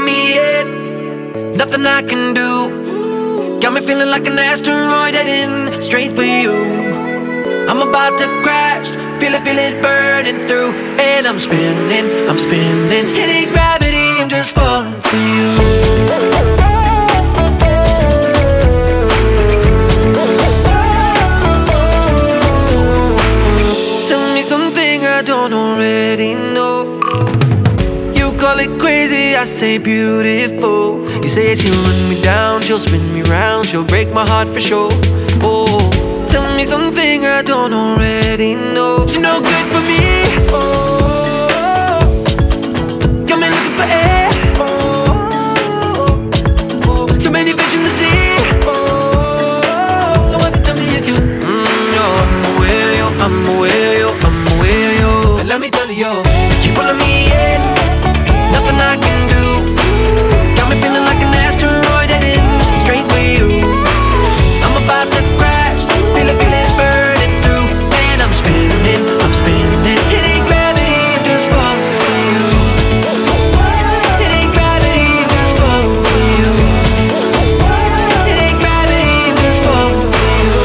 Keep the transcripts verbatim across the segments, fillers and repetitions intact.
pulling me in, nothing I can do. Got me feeling like an asteroid heading straight for you. I'm about to crash, feel it, feel it burning through. And I'm spinning, I'm spinning, hitting gravity, I'm just falling for you. I don't already know. You call it crazy, I say beautiful. You say she'll run me down, she'll spin me round, she'll break my heart for sure. Oh, tell me something I don't already know. You're no good for me. Oh, got me looking for air. Oh, oh, so many visions to see. Oh, don't want to tell me you're cute. Mm, yo, I'm aware, yo, I'm aware, yo, I'm aware, yo. Let me tell you, yo, keep pulling me in, nothing I can do. Got me feeling like an asteroid heading straight for you. I'm about to crash, feel it, feel it burning through. And I'm spinning, I'm spinning, hitting gravity, I'm just falling for you. Hitting gravity, I'm just falling for you. Hitting gravity, I'm just falling for you.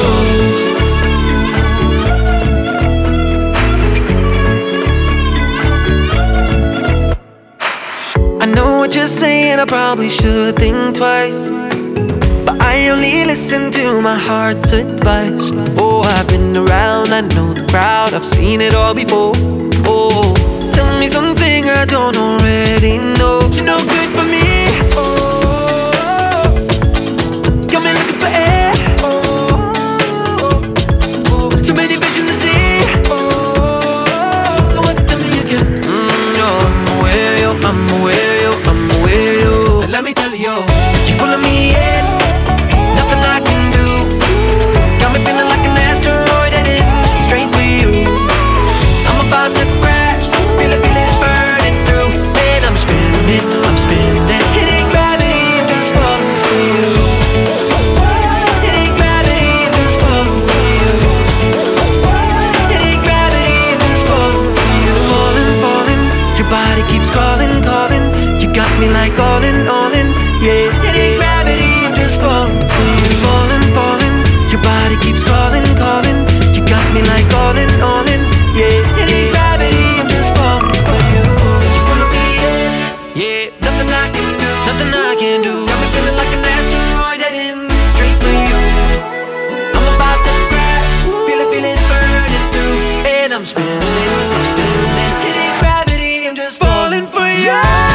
I know what you're saying, I probably should think twice, but I only listen to my heart's advice. Oh, I've been around, I know the crowd, I've seen it all before. Oh, tell me something I don't already know. You're no good for me. Oh, got me looking for air. Oh, oh, so many visions to see. Oh, don't want to tell me you can. Mm, yo, I'm aware, yo, I'm aware. Let me tell you, yo, keep pulling me in, nothing I can do. Got me feeling like an asteroid heading straight for you. I'm about to crash, feel it, feel it burning through. And I'm spinning, I'm spinning, hitting gravity, I'm just falling for you. Hitting gravity, I'm just falling for you. Hitting gravity, I'm just falling for you. Falling, falling, your body keeps calling, calling. You got me like all in, all in, yeah. Hitting gravity, I'm just falling for you. Falling, falling, your body keeps calling, calling. You got me like all in, all in, yeah. Hitting gravity, I'm just falling for you. You wanna be in, yeah. Nothing I can do, nothing I can do. Got me feeling like an asteroid heading straight for you. I'm about to crash, feel it, feel it burning through. And I'm spinning, I'm spinning, hitting gravity, I'm just falling for you.